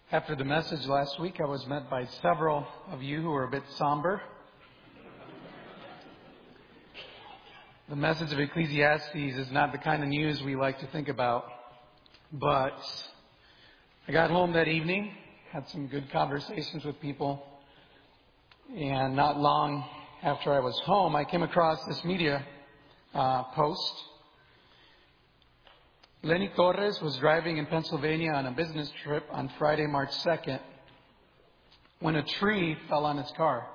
After the message last week, I was met by several of you who were a bit somber. The message of Ecclesiastes is not the kind of news we like to think about, but I got home that evening, had some good conversations with people, and not long after I was home, I came across this media post. Lenny Torres was driving in Pennsylvania on a business trip on Friday, March 2nd, when a tree fell on his car.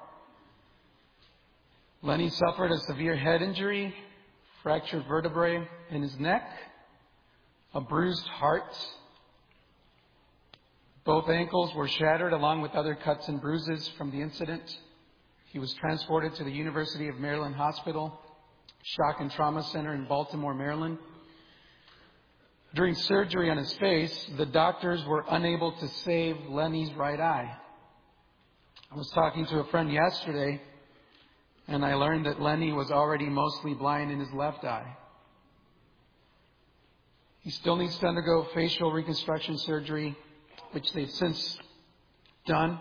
Lenny suffered a severe head injury, fractured vertebrae in his neck, a bruised heart. Both ankles were shattered along with other cuts and bruises from the incident. He was transported to the University of Maryland Hospital, Shock and Trauma Center in Baltimore, Maryland. During surgery on his face, the doctors were unable to save Lenny's right eye. I was talking to a friend yesterday, and I learned that Lenny was already mostly blind in his left eye. He still needs to undergo facial reconstruction surgery, which they've since done.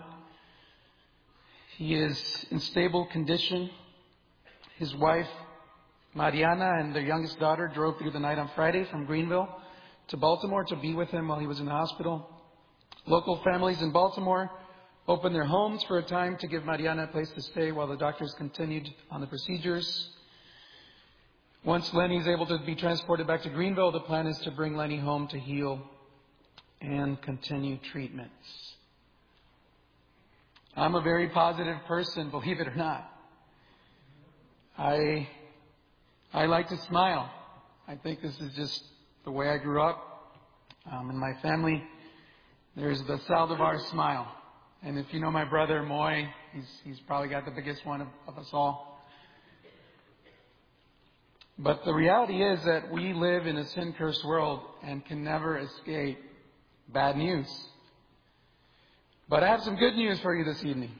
He is in stable condition. His wife, Mariana, and their youngest daughter drove through the night on Friday from Greenville to Baltimore to be with him while he was in the hospital. Local families in Baltimore opened their homes for a time to give Mariana a place to stay while the doctors continued on the procedures. Once Lenny is able to be transported back to Greenville, the plan is to bring Lenny home to heal and continue treatments. I'm a very positive person, believe it or not. I like to smile. I think this is just the way I grew up. In my family, there's the Saldivar smile. And if you know my brother, Moy, he's probably got the biggest one of us all. But the reality is that we live in a sin-cursed world and can never escape bad news. But I have some good news for you this evening.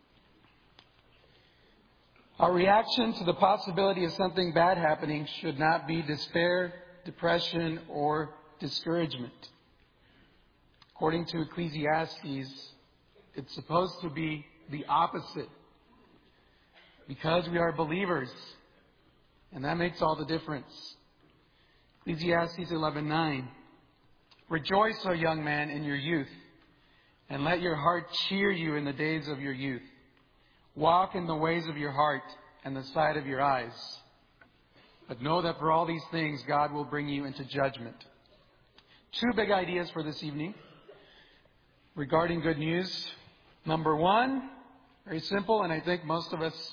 Our reaction to the possibility of something bad happening should not be despair, depression, or discouragement. According to Ecclesiastes, it's supposed to be the opposite. Because we are believers. And that makes all the difference. Ecclesiastes 11:9. Rejoice, O young man, in your youth, and let your heart cheer you in the days of your youth. Walk in the ways of your heart and the sight of your eyes. But know that for all these things, God will bring you into judgment. Two big ideas for this evening regarding good news. Number one, very simple, and I think most of us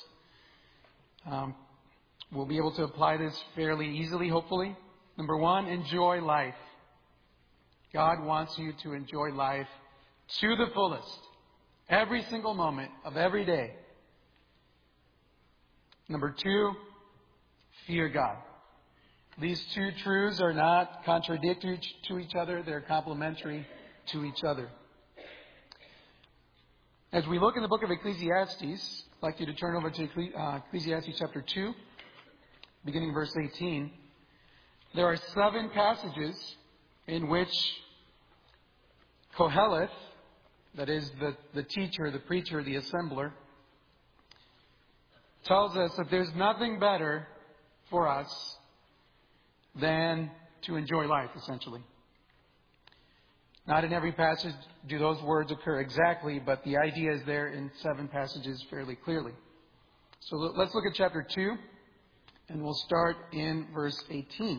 will be able to apply this fairly easily, hopefully. Number one, enjoy life. God wants you to enjoy life to the fullest, every single moment of every day. Number two, fear God. These two truths are not contradictory to each other. They're complementary to each other. As we look in the book of Ecclesiastes, I'd like you to turn over to Ecclesiastes chapter 2, beginning verse 18. There are 7 passages in which Koheleth, that is the teacher, the preacher, the assembler, tells us that there's nothing better for us than to enjoy life, essentially. Not in every passage do those words occur exactly, but the idea is there in 7 passages fairly clearly. So let's look at chapter 2, and we'll start in verse 18.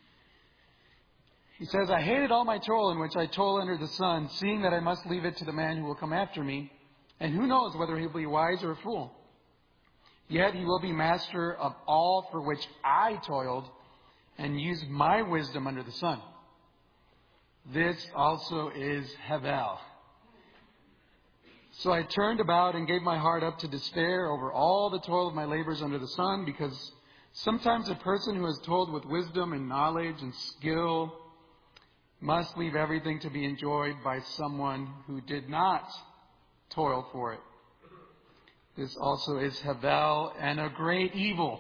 He says, I hated all my toil in which I toil under the sun, seeing that I must leave it to the man who will come after me, and who knows whether he will be wise or a fool. Yet he will be master of all for which I toiled, and used my wisdom under the sun. This also is Hevel. So I turned about and gave my heart up to despair over all the toil of my labors under the sun, because sometimes a person who has toiled with wisdom and knowledge and skill must leave everything to be enjoyed by someone who did not toil for it. This also is Hevel and a great evil.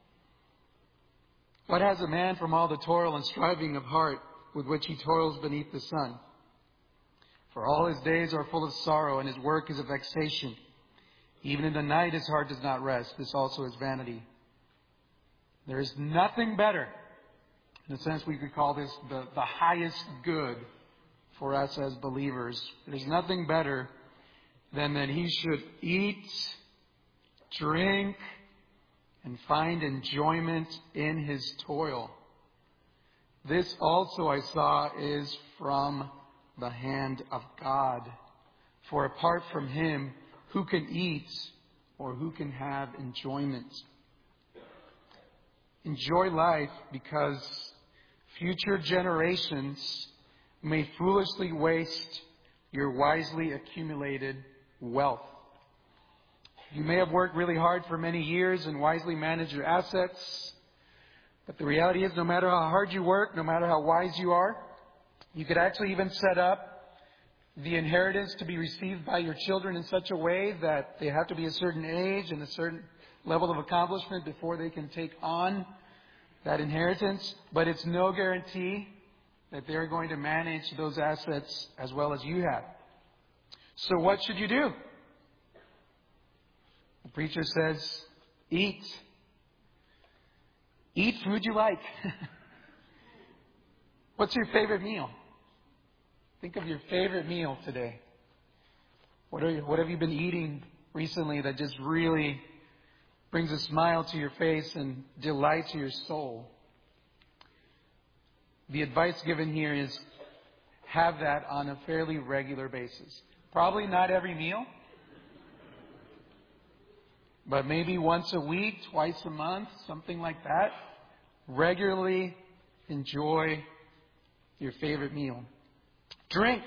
What has a man from all the toil and striving of heart with which he toils beneath the sun? For all his days are full of sorrow, and his work is a vexation. Even in the night his heart does not rest. This also is vanity. There is nothing better. In a sense, we could call this the highest good for us as believers. There's nothing better than that he should eat, drink, and find enjoyment in his toil. This also I saw is from the hand of God. For apart from him, who can eat or who can have enjoyment? Enjoy life because future generations may foolishly waste your wisely accumulated wealth. You may have worked really hard for many years and wisely managed your assets. But the reality is, no matter how hard you work, no matter how wise you are, you could actually even set up the inheritance to be received by your children in such a way that they have to be a certain age and a certain level of accomplishment before they can take on that inheritance. But it's no guarantee that they're going to manage those assets as well as you have. So what should you do? The preacher says, eat. Eat food you like. What's your favorite meal? Think of your favorite meal today. What have you been eating recently that just really brings a smile to your face and delight to your soul? The advice given here is have that on a fairly regular basis. Probably not every meal, but maybe once a week, twice a month, something like that. Regularly enjoy your favorite meal. Drink.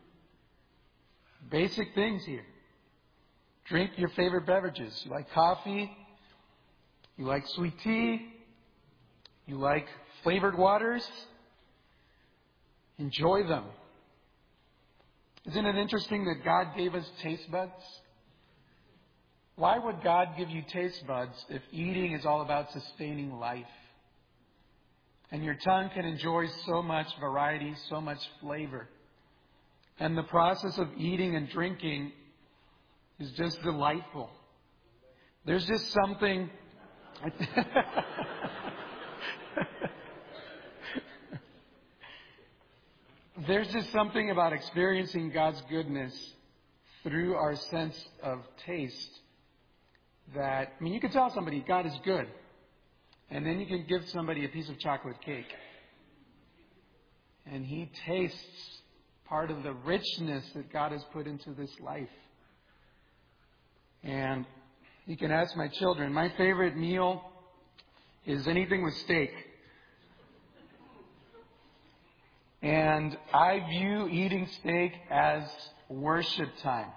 Basic things here. Drink your favorite beverages. You like coffee? You like sweet tea? You like flavored waters? Enjoy them. Isn't it interesting that God gave us taste buds? Why would God give you taste buds if eating is all about sustaining life? And your tongue can enjoy so much variety, so much flavor. And the process of eating and drinking is just delightful. There's just something... There's just something about experiencing God's goodness through our sense of taste that, you can tell somebody God is good, and then you can give somebody a piece of chocolate cake, and he tastes part of the richness that God has put into this life. And you can ask my children, my favorite meal is anything with steak. And I view eating steak as worship time.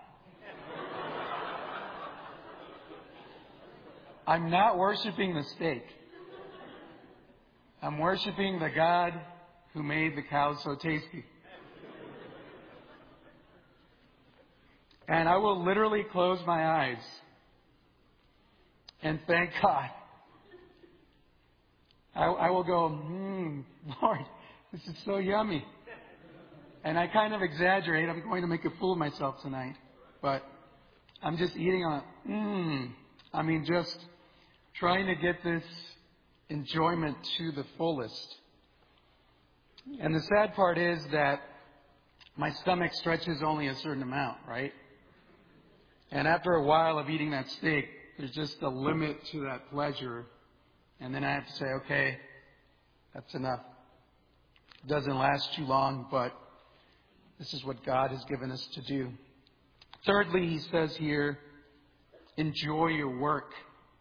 I'm not worshiping the steak. I'm worshiping the God who made the cow so tasty. And I will literally close my eyes and thank God. I will go, Lord, this is so yummy. And I kind of exaggerate. I'm going to make a fool of myself tonight. But I'm just eating on, just trying to get this enjoyment to the fullest. And the sad part is that my stomach stretches only a certain amount, right? And after a while of eating that steak, there's just a limit to that pleasure. And then I have to say, okay, that's enough. It doesn't last too long, but this is what God has given us to do. Thirdly, he says here, enjoy your work.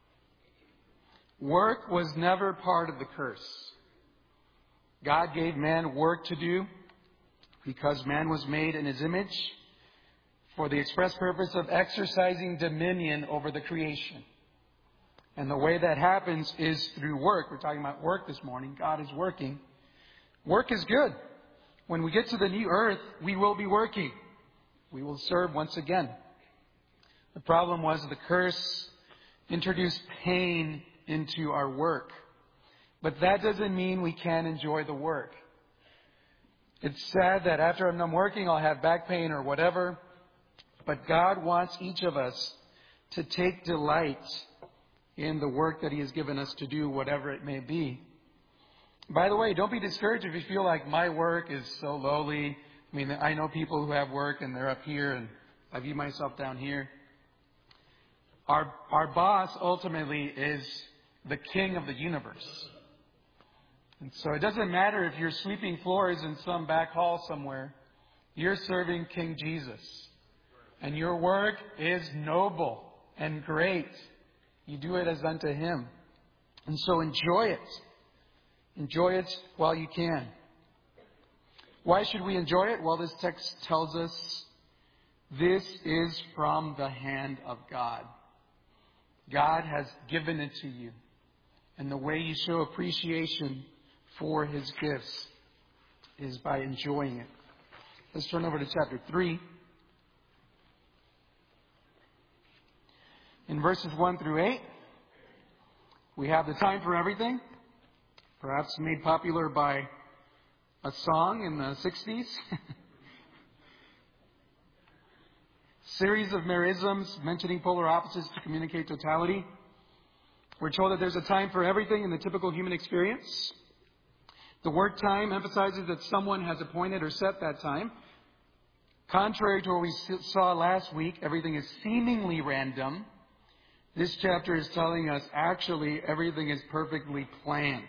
Work was never part of the curse. God gave man work to do because man was made in his image for the express purpose of exercising dominion over the creation. And the way that happens is through work. We're talking about work this morning. God is working. Work is good. When we get to the new earth, we will be working. We will serve once again. The problem was the curse introduced pain into our work. But that doesn't mean we can't enjoy the work. It's sad that after I'm done working, I'll have back pain or whatever. But God wants each of us to take delight in the work that He has given us to do, whatever it may be. By the way, don't be discouraged if you feel like my work is so lowly. I mean, I know people who have work and they're up here, and I view myself down here. Our boss ultimately is the King of the universe. And so it doesn't matter if you're sweeping floors in some back hall somewhere. You're serving King Jesus. And your work is noble and great. You do it as unto Him. And so enjoy it. Enjoy it while you can. Why should we enjoy it? Well, this text tells us this is from the hand of God. God has given it to you. And the way you show appreciation for His gifts is by enjoying it. Let's turn over to chapter 3. In verses 1 through 8, we have the time for everything, perhaps made popular by a song in the 60s. Series of merisms mentioning polar opposites to communicate totality. We're told that there's a time for everything in the typical human experience. The word time emphasizes that someone has appointed or set that time. Contrary to what we saw last week, everything is seemingly random. This chapter is telling us actually everything is perfectly planned.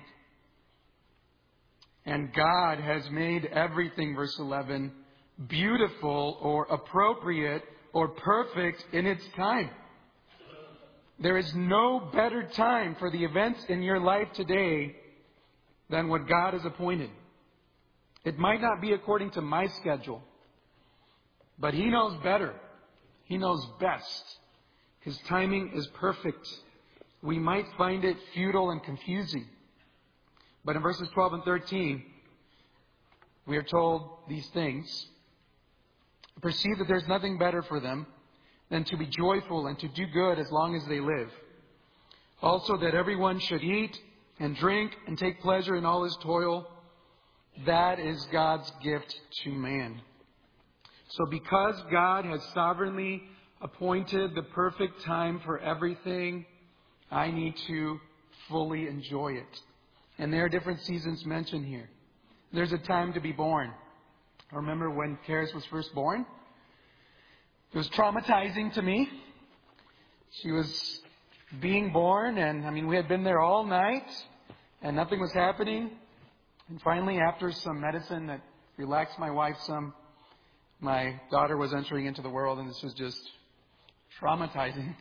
And God has made everything, verse 11, beautiful or appropriate or perfect in its time. There is no better time for the events in your life today than what God has appointed. It might not be according to my schedule, but He knows better. He knows best. His timing is perfect. We might find it futile and confusing. But in verses 12 and 13, we are told these things. Perceive that there's nothing better for them than to be joyful and to do good as long as they live. Also that everyone should eat and drink and take pleasure in all his toil. That is God's gift to man. So because God has sovereignly appointed the perfect time for everything, I need to fully enjoy it. And there are different seasons mentioned here. There's a time to be born. I remember when Karis was first born. It was traumatizing to me. She was being born, and we had been there all night, and nothing was happening. And finally, after some medicine that relaxed my wife some, my daughter was entering into the world, and this was just traumatizing.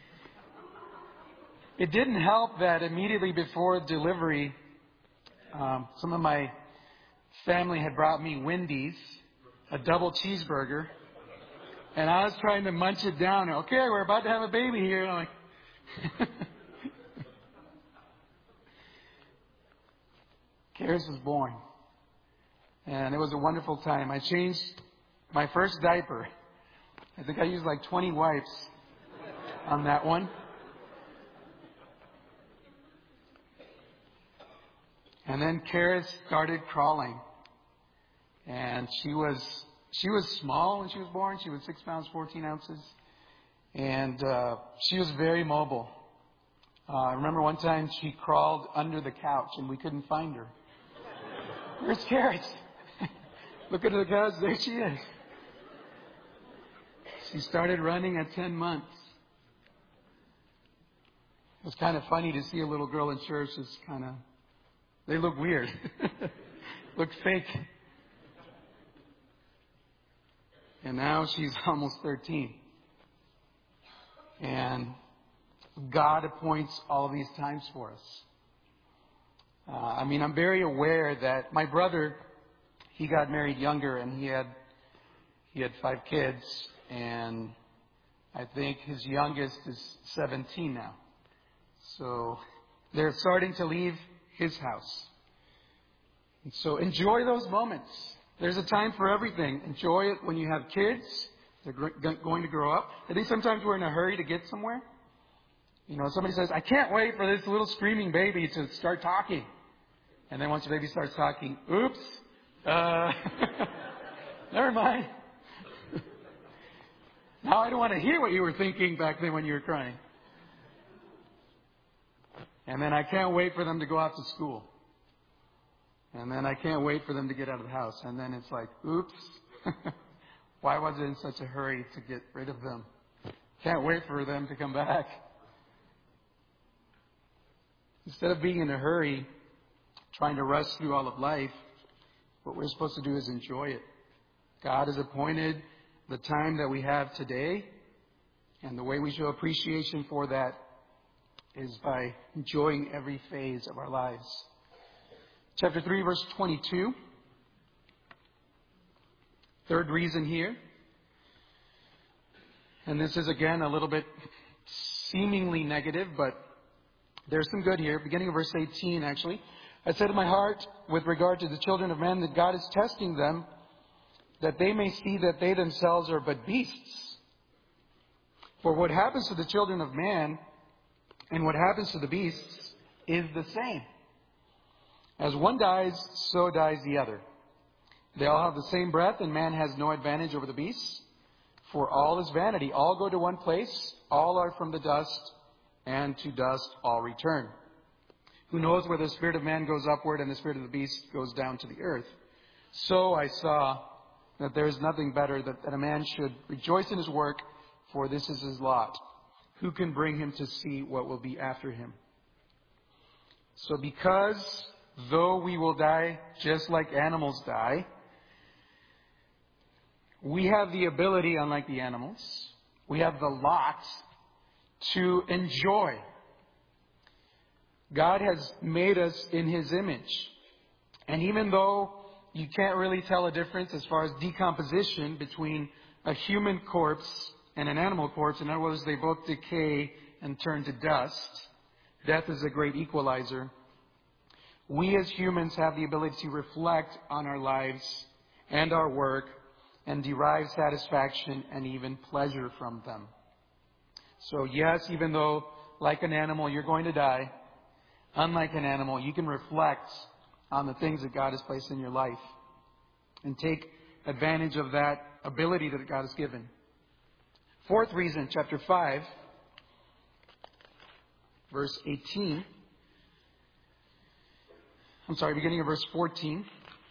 It didn't help that immediately before delivery, some of my family had brought me Wendy's, a double cheeseburger, and I was trying to munch it down. Okay, we're about to have a baby here. And I'm like, Karis was born, and it was a wonderful time. I changed my first diaper. I think I used like 20 wipes on that one. And then Karis started crawling. And she was small when she was born. She was 6 pounds, 14 ounces. And she was very mobile. I remember one time she crawled under the couch and we couldn't find her. Where's Karis? Look at the couch. There she is. She started running at 10 months. It was kind of funny to see a little girl in church. They look weird. Look fake. And now she's almost 13. And God appoints all of these times for us. I'm very aware that my brother, he got married younger and he had 5 kids. And I think his youngest is 17 now. So they're starting to leave his house. And so enjoy those moments. There's a time for everything. Enjoy it when you have kids. They're going to grow up. I think sometimes we're in a hurry to get somewhere. Somebody says, I can't wait for this little screaming baby to start talking. And then once the baby starts talking, oops, Uh, never mind. Now I don't want to hear what you were thinking back then when you were crying. And then I can't wait for them to go off to school. And then I can't wait for them to get out of the house. And then it's like, oops, why was I in such a hurry to get rid of them? Can't wait for them to come back. Instead of being in a hurry, trying to rush through all of life, what we're supposed to do is enjoy it. God has appointed the time that we have today, and the way we show appreciation for that is by enjoying every phase of our lives. Chapter 3, verse 22. Third reason here. And this is again a little bit seemingly negative, but there's some good here. Beginning of verse 18, actually. I said in my heart, with regard to the children of men, that God is testing them, that they may see that they themselves are but beasts. For what happens to the children of man and what happens to the beasts is the same. As one dies, so dies the other. They all have the same breath, and man has no advantage over the beasts. For all is vanity. All go to one place. All are from the dust, and to dust all return. Who knows where the spirit of man goes upward and the spirit of the beast goes down to the earth? So I saw that there is nothing better that a man should rejoice in his work, for this is his lot. Who can bring him to see what will be after him? So because though we will die just like animals die, we have the ability, unlike the animals, we have the lot to enjoy. God has made us in His image. And even though you can't really tell a difference as far as decomposition between a human corpse and an animal corpse, in other words, they both decay and turn to dust. Death is a great equalizer. We as humans have the ability to reflect on our lives and our work and derive satisfaction and even pleasure from them. So yes, even though like an animal you're going to die, unlike an animal, you can reflect on the things that God has placed in your life and take advantage of that ability that God has given. Fourth reason, chapter 5, verse 18. Beginning of verse 14.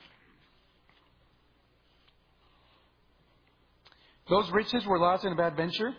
Those riches were lost in a bad venture.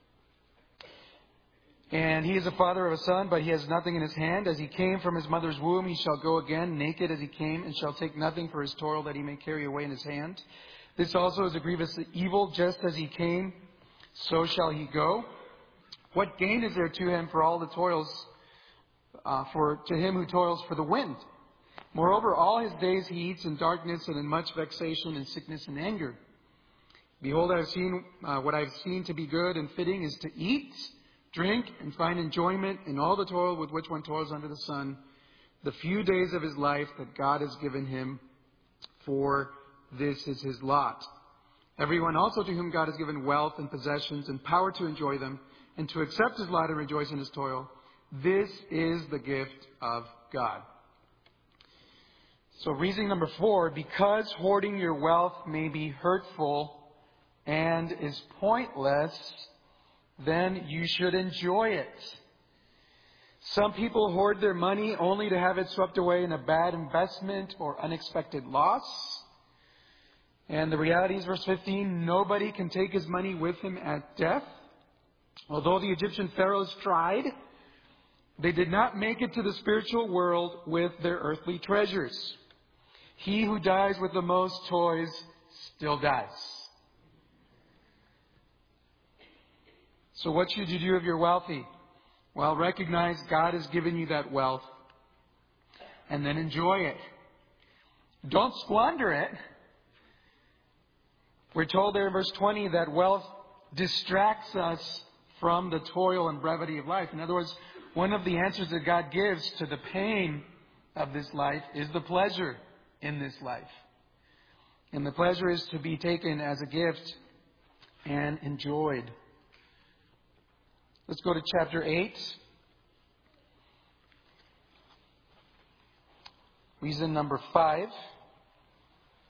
And he is a father of a son, but he has nothing in his hand. As he came from his mother's womb, he shall go again, naked as he came, and shall take nothing for his toil that he may carry away in his hand. This also is a grievous evil. Just as he came, so shall he go. What gain is there to him for all the toils, to him who toils for the wind? Moreover, all his days he eats in darkness and in much vexation and sickness and anger. Behold, I have seen what I have seen to be good and fitting is to eat, drink, and find enjoyment in all the toil with which one toils under the sun, the few days of his life that God has given him, for this is his lot. Everyone also to whom God has given wealth and possessions and power to enjoy them, and to accept his lot and rejoice in his toil, this is the gift of God. So reason number 4, because hoarding your wealth may be hurtful and is pointless, then you should enjoy it. Some people hoard their money only to have it swept away in a bad investment or unexpected loss. And the reality is, verse 15, nobody can take his money with him at death. Although the Egyptian pharaohs tried, they did not make it to the spiritual world with their earthly treasures. He who dies with the most toys still dies. So what should you do if you're wealthy? Well, recognize God has given you that wealth and then enjoy it. Don't squander it. We're told there in verse 20 that wealth distracts us from the toil and brevity of life. In other words, one of the answers that God gives to the pain of this life is the pleasure in this life. And the pleasure is to be taken as a gift and enjoyed. Let's go to chapter 8. Reason number 5.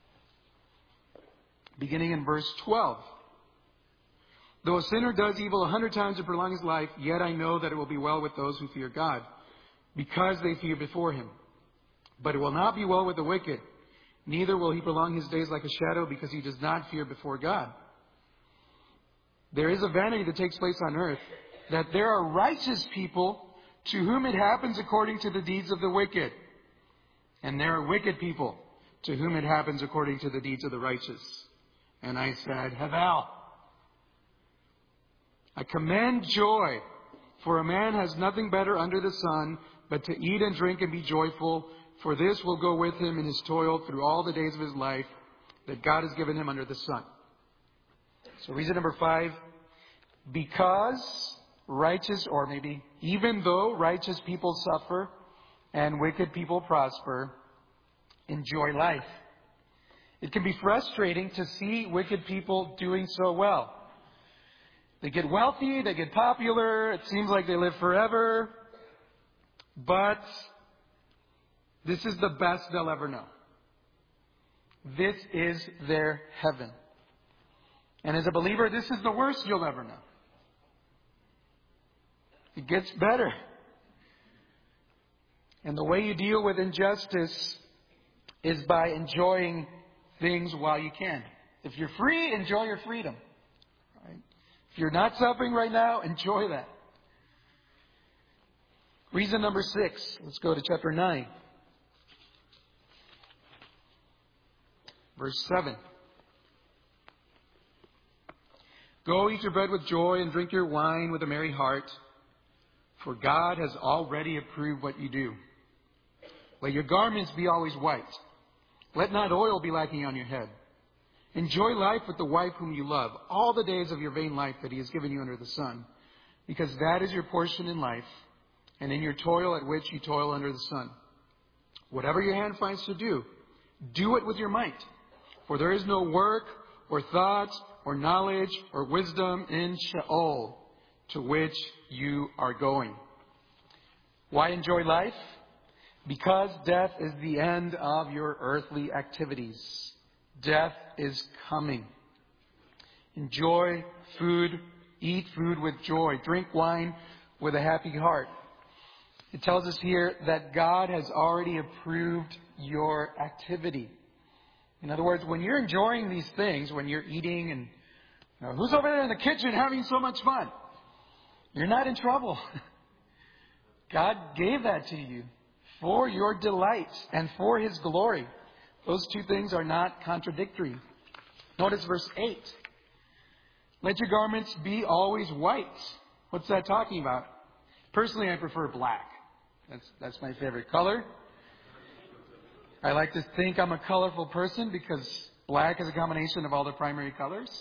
beginning in verse 12. Though a sinner does evil 100 times to prolong his life, yet I know that it will be well with those who fear God, because they fear before him. But it will not be well with the wicked, neither will he prolong his days like a shadow, because he does not fear before God. There is a vanity that takes place on earth, that there are righteous people to whom it happens according to the deeds of the wicked. And there are wicked people to whom it happens according to the deeds of the righteous. And I said, Havel. I commend joy, for a man has nothing better under the sun but to eat and drink and be joyful, for this will go with him in his toil through all the days of his life that God has given him under the sun. So reason number 5, because righteous, or maybe even though righteous people suffer and wicked people prosper, enjoy life. It can be frustrating to see wicked people doing so well. They get wealthy, they get popular, it seems like they live forever, but this is the best they'll ever know. This is their heaven. And as a believer, this is the worst you'll ever know. It gets better. And the way you deal with injustice is by enjoying things while you can. If you're free, enjoy your freedom. Right? If you're not suffering right now, enjoy that. Reason number 6. Let's go to chapter 9. Verse 7. Go eat your bread with joy and drink your wine with a merry heart, for God has already approved what you do. Let your garments be always white. Let not oil be lacking on your head. Enjoy life with the wife whom you love, all the days of your vain life that he has given you under the sun, because that is your portion in life, and in your toil at which you toil under the sun. Whatever your hand finds to do, do it with your might. For there is no work or thought or knowledge or wisdom in Sheol, to which you are going. Why enjoy life? Because death is the end of your earthly activities. Death is coming. Enjoy food, eat food with joy, drink wine with a happy heart. It tells us here that God has already approved your activity. In other words, when you're enjoying these things, when you're eating and who's over there in the kitchen having so much fun? You're not in trouble. God gave that to you for your delight and for his glory. Those two things are not contradictory. Notice verse 8. Let your garments be always white. What's that talking about? Personally, I prefer black. That's my favorite color. I like to think I'm a colorful person because black is a combination of all the primary colors.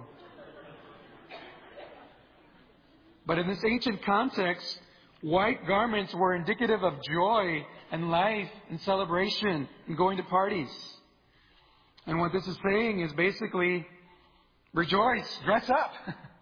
But in this ancient context, white garments were indicative of joy and life and celebration and going to parties. And what this is saying is basically, rejoice, dress up.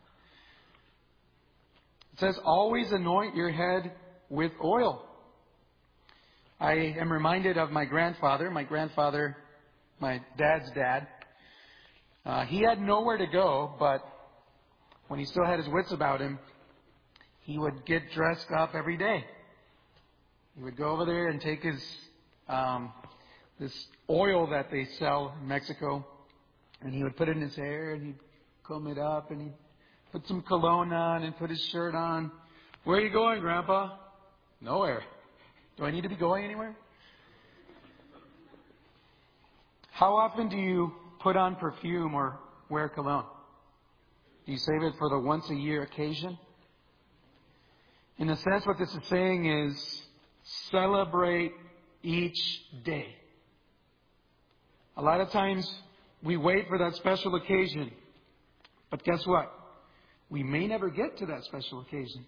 It says, always anoint your head with oil. I am reminded of my grandfather, my dad's dad. He had nowhere to go, but when he still had his wits about him, he would get dressed up every day. He would go over there and take his this oil that they sell in Mexico, and he would put it in his hair, and he'd comb it up, and he'd put some cologne on and put his shirt on. Where are you going, Grandpa? Nowhere. Do I need to be going anywhere? How often do you put on perfume or wear cologne? Do you save it for the once a year occasion? In a sense, what this is saying is celebrate each day. A lot of times we wait for that special occasion. But guess what? We may never get to that special occasion.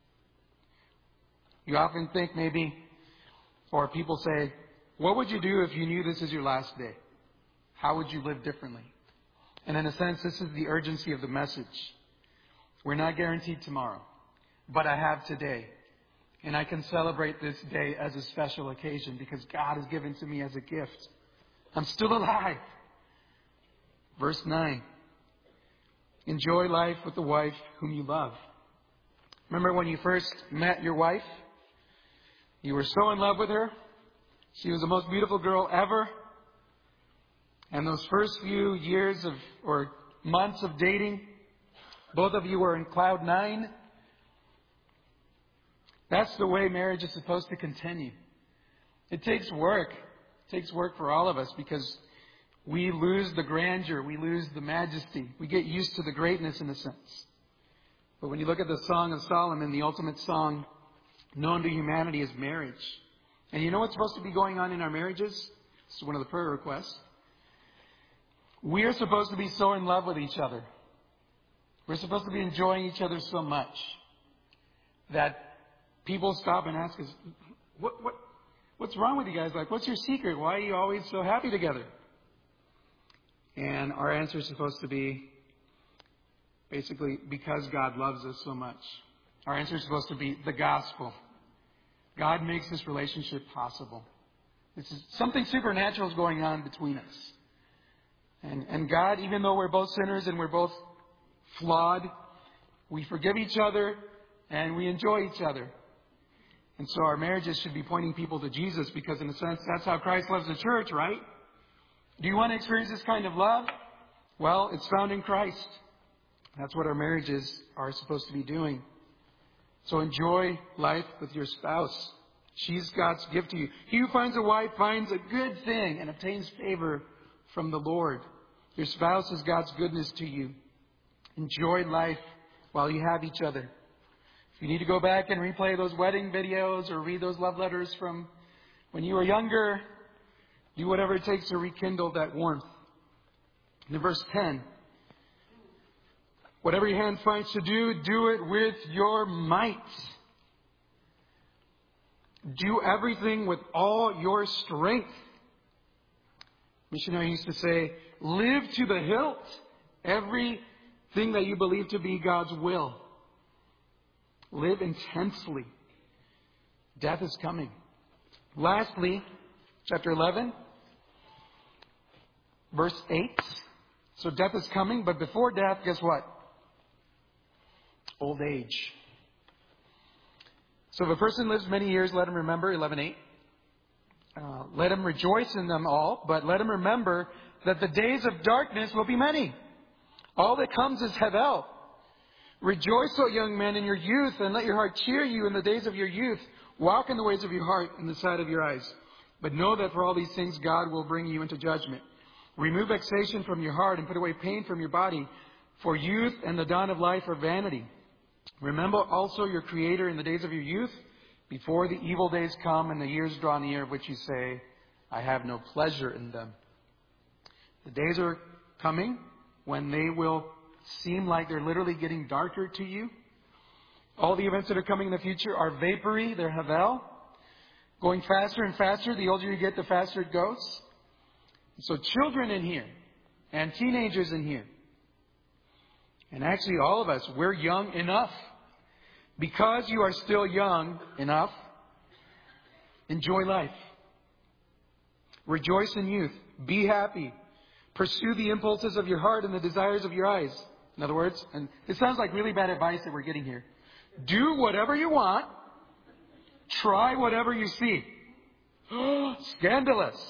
You often think maybe, or people say, what would you do if you knew this is your last day? How would you live differently? And in a sense, this is the urgency of the message. We're not guaranteed tomorrow, but I have today. And I can celebrate this day as a special occasion because God has given to me as a gift. I'm still alive. Verse 9. Enjoy life with the wife whom you love. Remember when you first met your wife? You were so in love with her. She was the most beautiful girl ever. And those first few years or months of dating, both of you were in cloud nine. That's the way marriage is supposed to continue. It takes work. It takes work for all of us because we lose the grandeur. We lose the majesty. We get used to the greatness in a sense. But when you look at the Song of Solomon, the ultimate song known to humanity is marriage. And you know what's supposed to be going on in our marriages? This is one of the prayer requests. We are supposed to be so in love with each other. We're supposed to be enjoying each other so much that people stop and ask us, what's wrong with you guys? Like, what's your secret? Why are you always so happy together? And our answer is supposed to be basically because God loves us so much. Our answer is supposed to be the gospel. God makes this relationship possible. This is something supernatural is going on between us. And God, even though we're both sinners and we're both flawed, we forgive each other and we enjoy each other. And so our marriages should be pointing people to Jesus because in a sense, that's how Christ loves the church, right? Do you want to experience this kind of love? Well, it's found in Christ. That's what our marriages are supposed to be doing. So enjoy life with your spouse. She's God's gift to you. He who finds a wife finds a good thing and obtains favor from the Lord. Your spouse is God's goodness to you. Enjoy life while you have each other. If you need to go back and replay those wedding videos or read those love letters from when you were younger, do whatever it takes to rekindle that warmth. And in verse 10, whatever your hand finds to do, do it with your might. Do everything with all your strength. Missionary used to say, live to the hilt everything that you believe to be God's will. Live intensely. Death is coming. Lastly, chapter 11, verse 8. So death is coming, but before death, guess what? Old age. So if a person lives many years, let him remember, 11:8. Let him rejoice in them all, but let him remember that the days of darkness will be many. All that comes is Hevel. Rejoice, O young men, in your youth, and let your heart cheer you in the days of your youth. Walk in the ways of your heart in the sight of your eyes. But know that for all these things God will bring you into judgment. Remove vexation from your heart and put away pain from your body. For youth and the dawn of life are vanity. Remember also your Creator in the days of your youth, before the evil days come and the years draw near, of which you say, I have no pleasure in them. The days are coming when they will seem like they're literally getting darker to you. All the events that are coming in the future are vapory. They're Havel. Going faster and faster. The older you get, the faster it goes. So children in here and teenagers in here, and actually all of us, we're young enough. Because you are still young enough, enjoy life. Rejoice in youth. Be happy. Pursue the impulses of your heart and the desires of your eyes. In other words, and it sounds like really bad advice that we're getting here. Do whatever you want. Try whatever you see. Scandalous.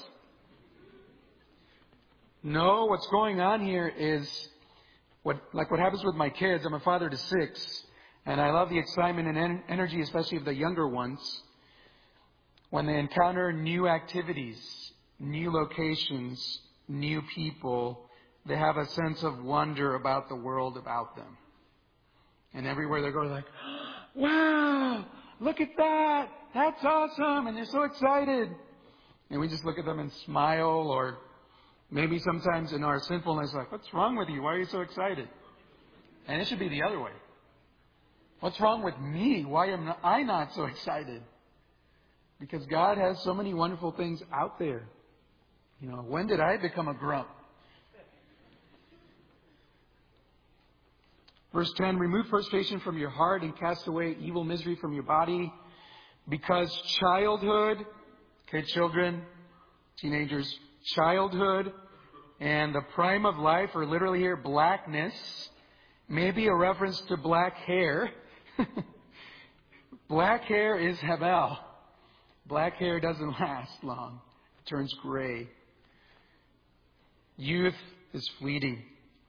No, what's going on here is what happens with my kids. I'm a father to 6. And I love the excitement and energy, especially of the younger ones, when they encounter new activities, new locations, new people. They have a sense of wonder about the world about them. And everywhere they go, they're like, wow, look at that. That's awesome. And they're so excited. And we just look at them and smile, or maybe sometimes in our sinfulness, like, what's wrong with you? Why are you so excited? And it should be the other way. What's wrong with me? Why am I not so excited? Because God has so many wonderful things out there. You know, when did I become a grump? Verse 10, remove frustration from your heart and cast away evil misery from your body. Because childhood, okay, children, teenagers, childhood And the prime of life, or literally here, blackness, may be a reference to black hair. Black hair is Hevel. Black hair doesn't last long. It turns gray. Youth is fleeting.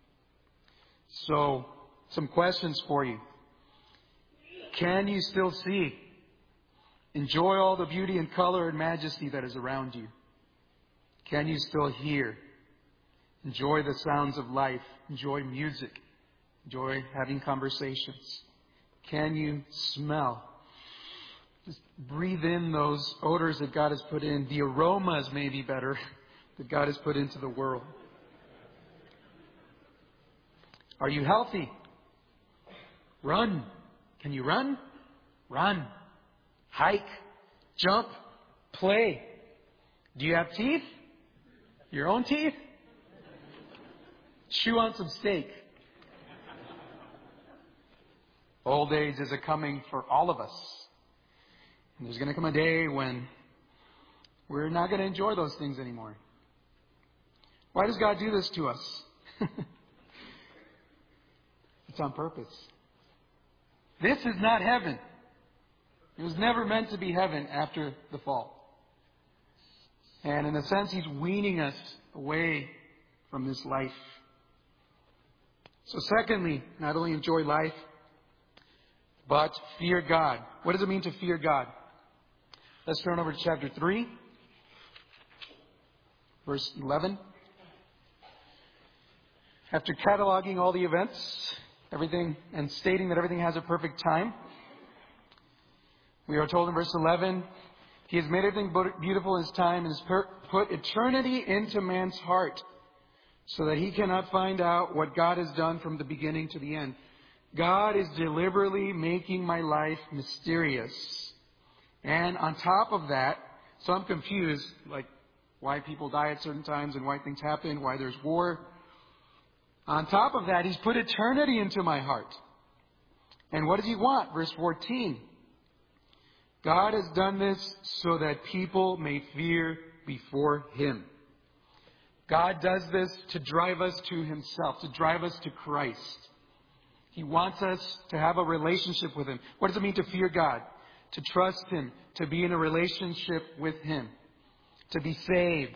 So, some questions for you. Can you still see? Enjoy all the beauty and color and majesty that is around you. Can you still hear? Enjoy the sounds of life. Enjoy music. Enjoy having conversations. Can you smell? Just breathe in those odors that God has put in. The aromas may be better that God has put into the world. Are you healthy? Run. Can you run? Run. Hike. Jump. Play. Do you have teeth? Your own teeth? Chew on some steak. Old age is a coming for all of us. And there's going to come a day when we're not going to enjoy those things anymore. Why does God do this to us? It's on purpose. This is not heaven. It was never meant to be heaven after the fall. And in a sense, He's weaning us away from this life. So secondly, not only enjoy life, but fear God. What does it mean to fear God? Let's turn over to chapter 3, verse 11. After cataloging all the events, everything, and stating that everything has a perfect time, we are told in verse 11, He has made everything beautiful in His time and has put eternity into man's heart so that he cannot find out what God has done from the beginning to the end. God is deliberately making my life mysterious. And on top of that, so I'm confused, like why people die at certain times and why things happen, why there's war. On top of that, He's put eternity into my heart. And what does He want? Verse 14. God has done this so that people may fear before Him. God does this to drive us to Himself, to drive us to Christ. He wants us to have a relationship with Him. What does it mean to fear God? To trust Him, to be in a relationship with Him, to be saved.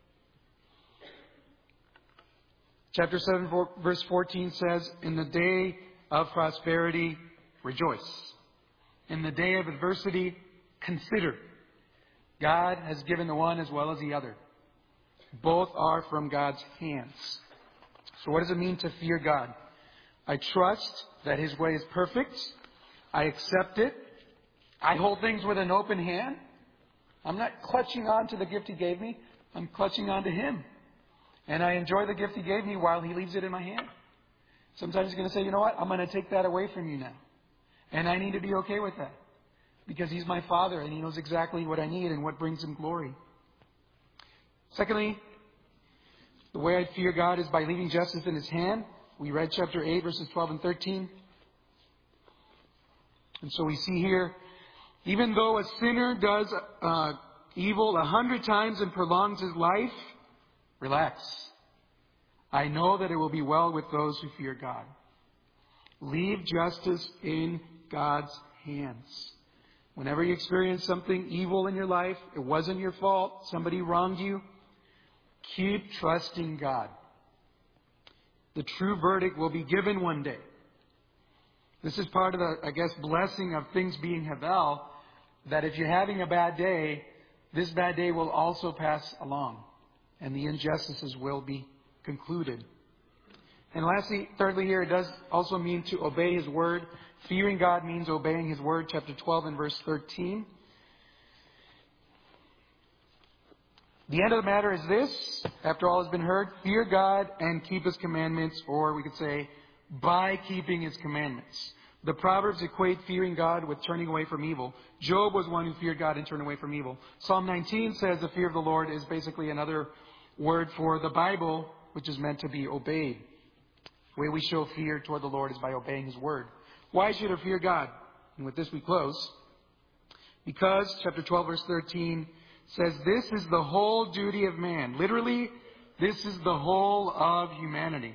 Chapter 7, verse 14 says, In the day of prosperity, rejoice. In the day of adversity, consider. God has given the one as well as the other. Both are from God's hands. So what does it mean to fear God? I trust that His way is perfect. I accept it. I hold things with an open hand. I'm not clutching on to the gift He gave me. I'm clutching on to Him. And I enjoy the gift He gave me while He leaves it in my hand. Sometimes He's going to say, you know what? I'm going to take that away from you now. And I need to be okay with that. Because He's my Father and He knows exactly what I need and what brings Him glory. Secondly, the way I fear God is by leaving justice in His hand. We read chapter 8, verses 12 and 13. And so we see here, even though a sinner does evil 100 times and prolongs his life, relax. I know that it will be well with those who fear God. Leave justice in God's hands. Whenever you experience something evil in your life, it wasn't your fault, somebody wronged you, keep trusting God. The true verdict will be given one day. This is part of the, blessing of things being Hevel, that if you're having a bad day, this bad day will also pass along, and the injustices will be concluded. And lastly, thirdly here, it does also mean to obey His word. Fearing God means obeying His word, chapter 12 and verse 13. The end of the matter is this, after all has been heard, fear God and keep His commandments, or we could say, by keeping His commandments. The Proverbs equate fearing God with turning away from evil. Job was one who feared God and turned away from evil. Psalm 19 says the fear of the Lord is basically another word for the Bible, which is meant to be obeyed. The way we show fear toward the Lord is by obeying His word. Why should I fear God? And with this we close. Because, chapter 12, verse 13, says, this is the whole duty of man. Literally, This is the whole of humanity.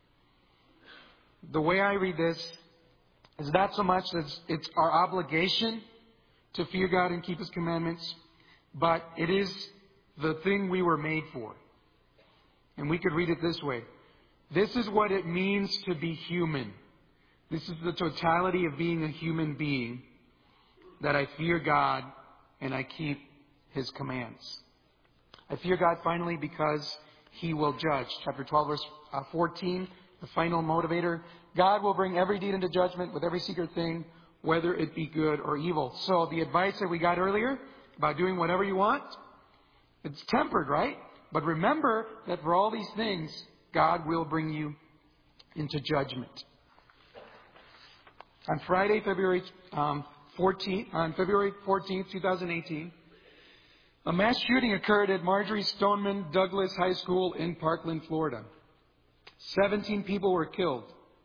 The way I read this is not so much that it's our obligation to fear God and keep His commandments, but it is the thing we were made for. And we could read it this way. This is what it means to be human. This is the totality of being a human being, that I fear God and I keep His commands. I fear God finally because He will judge. Chapter 12, verse 14, the final motivator. God will bring every deed into judgment with every secret thing, whether it be good or evil. So the advice that we got earlier about doing whatever you want, it's tempered, right? But remember that for all these things, God will bring you into judgment. On Friday, February 14th, 2018, a mass shooting occurred at Marjory Stoneman Douglas High School in Parkland, Florida. 17 people were killed.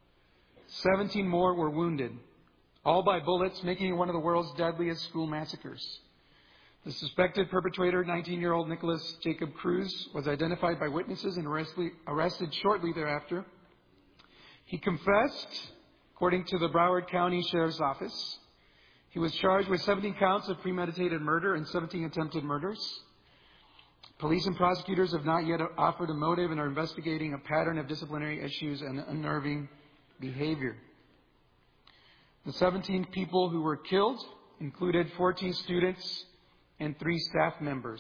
17 more were wounded, all by bullets, making it one of the world's deadliest school massacres. The suspected perpetrator, 19-year-old Nicholas Jacob Cruz, was identified by witnesses and arrested shortly thereafter. He confessed, according to the Broward County Sheriff's Office. He was charged with 17 counts of premeditated murder and 17 attempted murders. Police and prosecutors have not yet offered a motive and are investigating a pattern of disciplinary issues and unnerving behavior. The 17 people who were killed included 14 students and 3 staff members.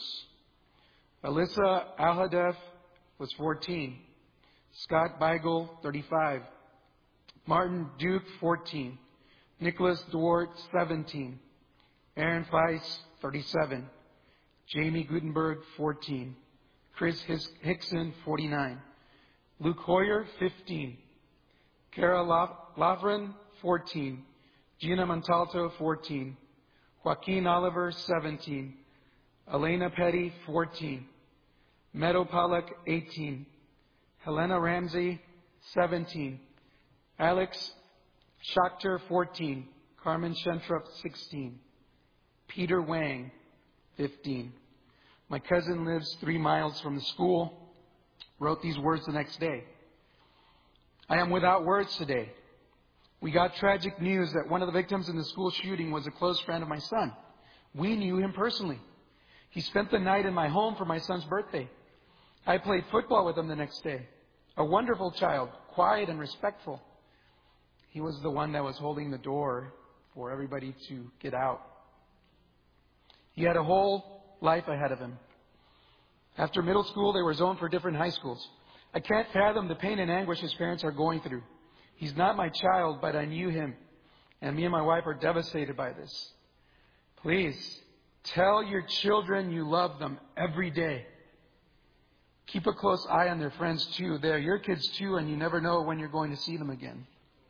Alyssa Alhadeff was 14. Scott Beigel, 35. Martin Duke, 14. Nicholas Dwart, 17. Aaron Feiss, 37. Jamie Gutenberg, 14. Chris Hickson, 49. Luke Hoyer, 15. Kara Lavren, 14. Gina Montalto, 14. Joaquin Oliver, 17. Elena Petty, 14. Meadow Pollock, 18. Helena Ramsey, 17. Alex Schachter, 14. Carmen Shentrup, 16. Peter Wang, 15. My cousin lives 3 miles from the school. Wrote these words the next day. I am without words today. We got tragic news that one of the victims in the school shooting was a close friend of my son. We knew him personally. He spent the night in my home for my son's birthday. I played football with him the next day. A wonderful child, quiet and respectful. He was the one that was holding the door for everybody to get out. He had a whole life ahead of him. After middle school, they were zoned for different high schools. I can't fathom the pain and anguish his parents are going through. He's not my child, but I knew him. And me and my wife are devastated by this. Please, tell your children you love them every day. Keep a close eye on their friends too. They're your kids too, and you never know when you're going to see them again.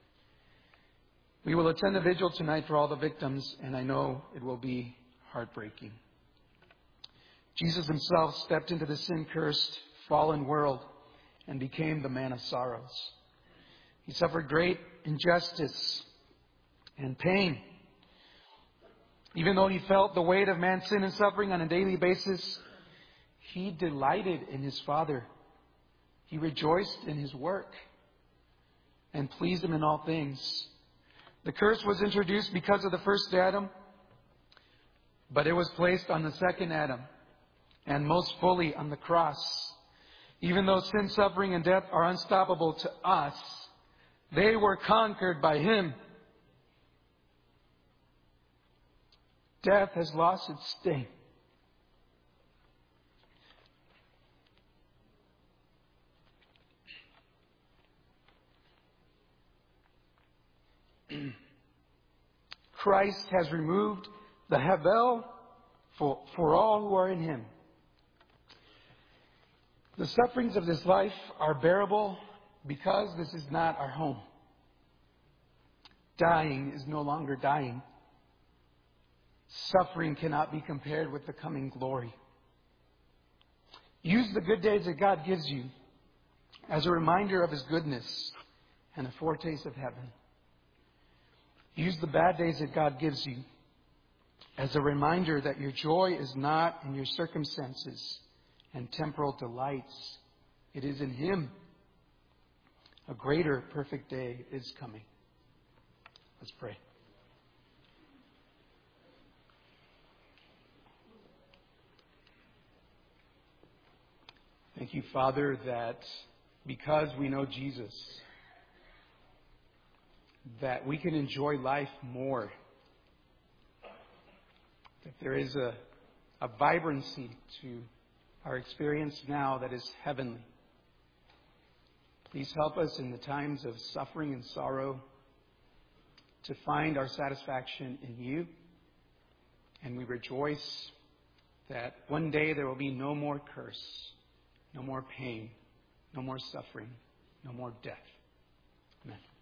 We will attend a vigil tonight for all the victims, and I know it will be heartbreaking. Jesus Himself stepped into the sin-cursed, fallen world and became the man of sorrows. He suffered great injustice and pain. Even though He felt the weight of man's sin and suffering on a daily basis, He delighted in His Father. He rejoiced in His work and pleased Him in all things. The curse was introduced because of the first Adam, but it was placed on the second Adam and most fully on the cross. Even though sin, suffering, and death are unstoppable to us, they were conquered by Him. Death has lost its sting. Christ has removed the Havel for all who are in Him. The sufferings of this life are bearable because this is not our home. Dying is no longer dying. Suffering cannot be compared with the coming glory. Use the good days that God gives you as a reminder of His goodness and a foretaste of heaven. Use the bad days that God gives you as a reminder that your joy is not in your circumstances and temporal delights, It is in Him. A greater perfect day is coming. Let's pray. Thank you, Father, that because we know Jesus, that we can enjoy life more. That there is a vibrancy to our experience now that is heavenly. Please help us in the times of suffering and sorrow to find our satisfaction in You. And we rejoice that one day there will be no more curse, no more pain, no more suffering, no more death. Amen.